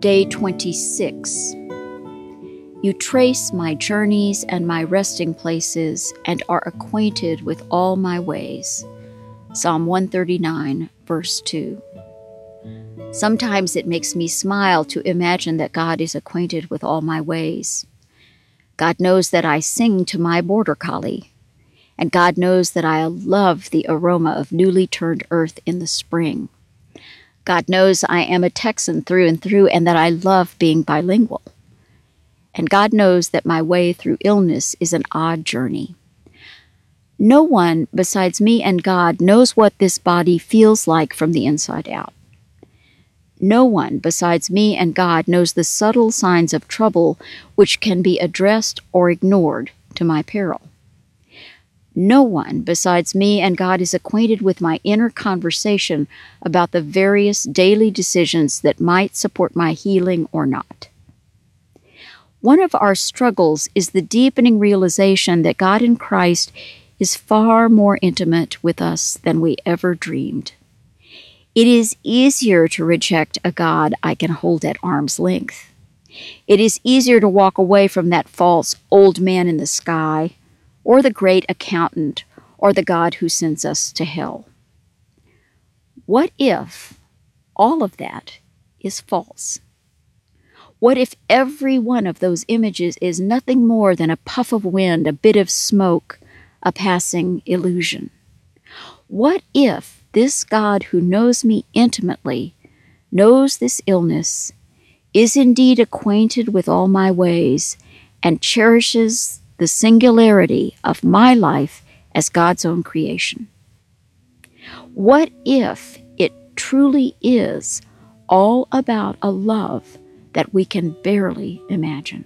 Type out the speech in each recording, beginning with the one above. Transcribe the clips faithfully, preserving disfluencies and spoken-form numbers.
Day twenty-six. You trace my journeys and my resting places and are acquainted with all my ways. Psalm one thirty-nine, verse two. Sometimes it makes me smile to imagine that God is acquainted with all my ways. God knows that I sing to my border collie, and God knows that I love the aroma of newly turned earth in the spring. God knows I am a Texan through and through and that I love being bilingual. And God knows that my way through illness is an odd journey. No one besides me and God knows what this body feels like from the inside out. No one besides me and God knows the subtle signs of trouble which can be addressed or ignored to my peril. No one besides me and God is acquainted with my inner conversation about the various daily decisions that might support my healing or not. One of our struggles is the deepening realization that God in Christ is far more intimate with us than we ever dreamed. It is easier to reject a God I can hold at arm's length. It is easier to walk away from that false old man in the sky, or the great accountant, or the God who sends us to hell. What if all of that is false? What if every one of those images is nothing more than a puff of wind, a bit of smoke, a passing illusion? What if this God who knows me intimately, knows this illness, is indeed acquainted with all my ways, and cherishes the singularity of my life as God's own creation? What if it truly is all about a love that we can barely imagine?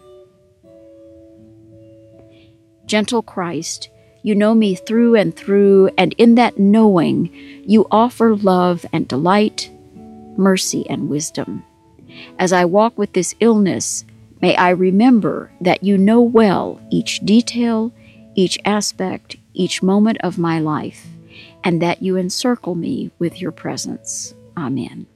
Gentle Christ, you know me through and through, and in that knowing, you offer love and delight, mercy and wisdom. As I walk with this illness, may I remember that you know well each detail, each aspect, each moment of my life, and that you encircle me with your presence. Amen.